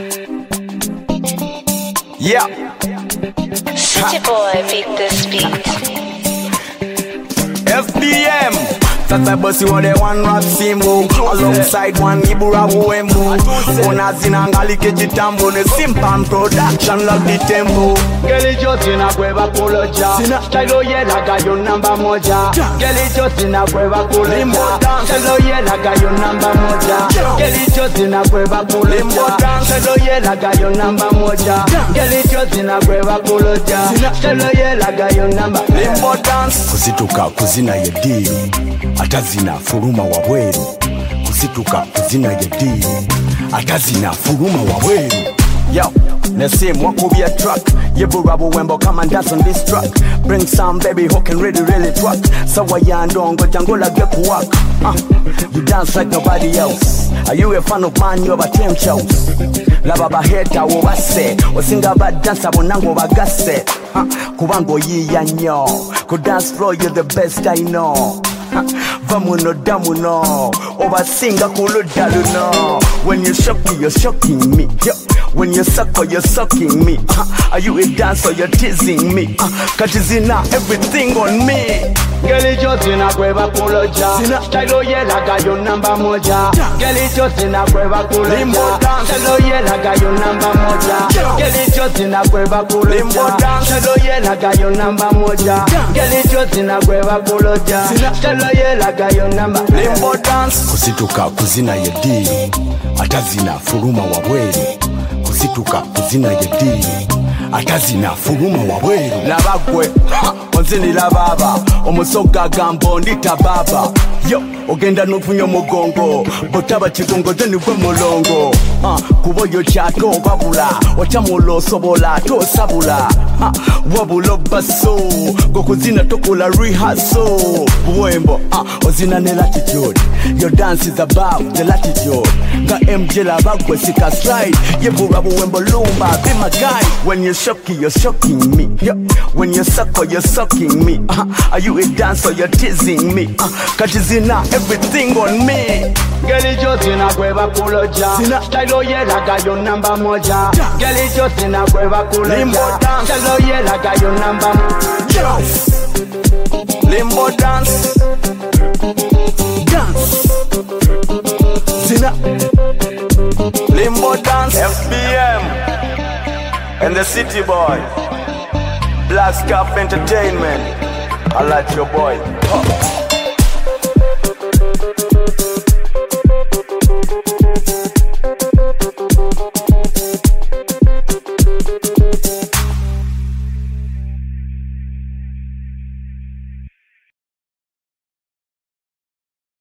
Yeah. City boy beat this beat. FBM. Sasa bosi wale one rap simbo alongside one Ibura Wembo. Ona zinangali kejitambo ne Simpan production love the tempo. Geli joti na kweva kuloja. Style yela gayo namba moja. Geli joti na kweva kuloja. Style yela gayo namba moja. Geli joti na kweva kuloja. Style yela gayo namba moja. Geli joti na kweva kuloja. Style yela gayo namba. Limbo dance. Kuzituka kuzina yediri atazina furuma wabweru. Kuzituka kuzina yediri atazina furuma wabweru. Yo, Nassim, what could be a truck? Ibura Wembo, come and dance on this track. Bring some baby who can really truck. So why you don't go Jangola get to work? You dance like nobody else. Are you a fan of man? You're a team shows. Lava heta wo say, o singa bad dance abonango bagase. Kubango yi yanyo, ku dance floor you're the best I know. Vamuno damuno, over singa kulu daluno. When you shock me, you're shocking me. Yo. When you suck or you're sucking me. Are you a dancer, you're teasing me? Katizina, everything on me. Geli joti na kweva kuloja. Style yela gayo namba moja. Geli joti na kweva kuloja. Style yela gayo namba moja. Geli joti na kweva kuloja. Style yela gayo namba moja. Geli joti na kweva kuloja. Style yela gayo namba. Limbo dance. Kuzituka kuzina yediri atazina furuma wabweru. Kuzituka kuzina yediri atazina furuma wabweru. Labagwe onzini lababa omusoga gambo ndita baba. Yo ogenda nufunyo mugongo botaba chigongo deni gwe mulongo. Kuboyo chato babula wachamulo sobola to sabula. Wabulo baso gokuzina tokula rehearsal. Wembo ozina ne latitude. Your dance is above the latitude. Ga MJ labagwe sika stride. Ibura Wembo lumba be my guy. When you're shocky you're shocking me. Yo. When you suck or you're sucking me. Are you a dancer you're teasing me? Katizina everything on me. Geli joti na kweva kuloja. Style yela gayo namba moja. Geli joti na kweva kuloja. Style yela gayo namba moja. Limbo dance. Dance. Zina. Limbo dance. FBM and the City Boy. Black Scarf Entertainment. I like your boy.